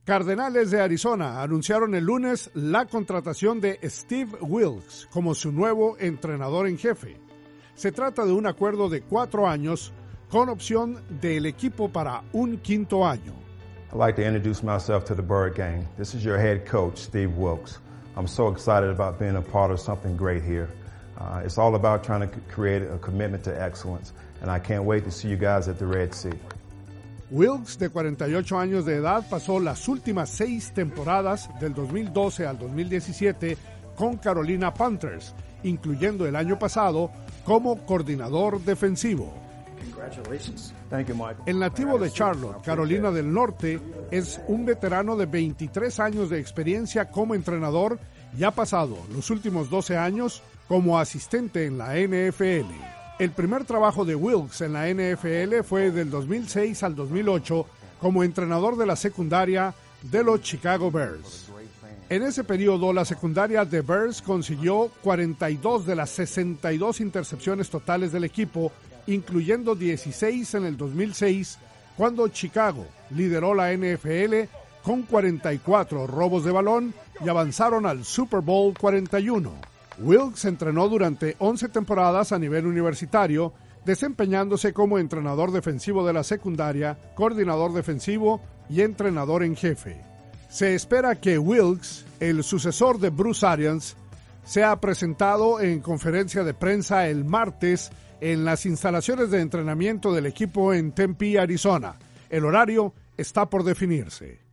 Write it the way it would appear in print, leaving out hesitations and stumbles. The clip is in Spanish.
Cardenales de Arizona anunciaron el lunes la contratación de Steve Wilks como su nuevo entrenador en jefe. Se trata de un acuerdo de 4 años con opción del equipo para un quinto año. I'd like to introduce myself to the Bird Gang. This is your head coach, Steve Wilks. I'm so excited about being a part of something great here. It's all about trying to create a commitment to excellence, and I can't wait to see you guys at the Red Sea. Wilks, de 48 años de edad, pasó las últimas 6 temporadas del 2012 al 2017 con Carolina Panthers, incluyendo el año pasado como coordinador defensivo. Thank you, Michael. El nativo de Charlotte, Carolina del Norte, es un veterano de 23 años de experiencia como entrenador y ha pasado los últimos 12 años como asistente en la NFL. El primer trabajo de Wilks en la NFL fue del 2006 al 2008 como entrenador de la secundaria de los Chicago Bears. En ese periodo, la secundaria de Bears consiguió 42 de las 62 intercepciones totales del equipo, incluyendo 16 en el 2006, cuando Chicago lideró la NFL con 44 robos de balón y avanzaron al Super Bowl 41. Wilks entrenó durante 11 temporadas a nivel universitario, desempeñándose como entrenador defensivo de la secundaria, coordinador defensivo y entrenador en jefe. Se espera que Wilks, el sucesor de Bruce Arians, sea presentado en conferencia de prensa el martes en las instalaciones de entrenamiento del equipo en Tempe, Arizona. El horario está por definirse.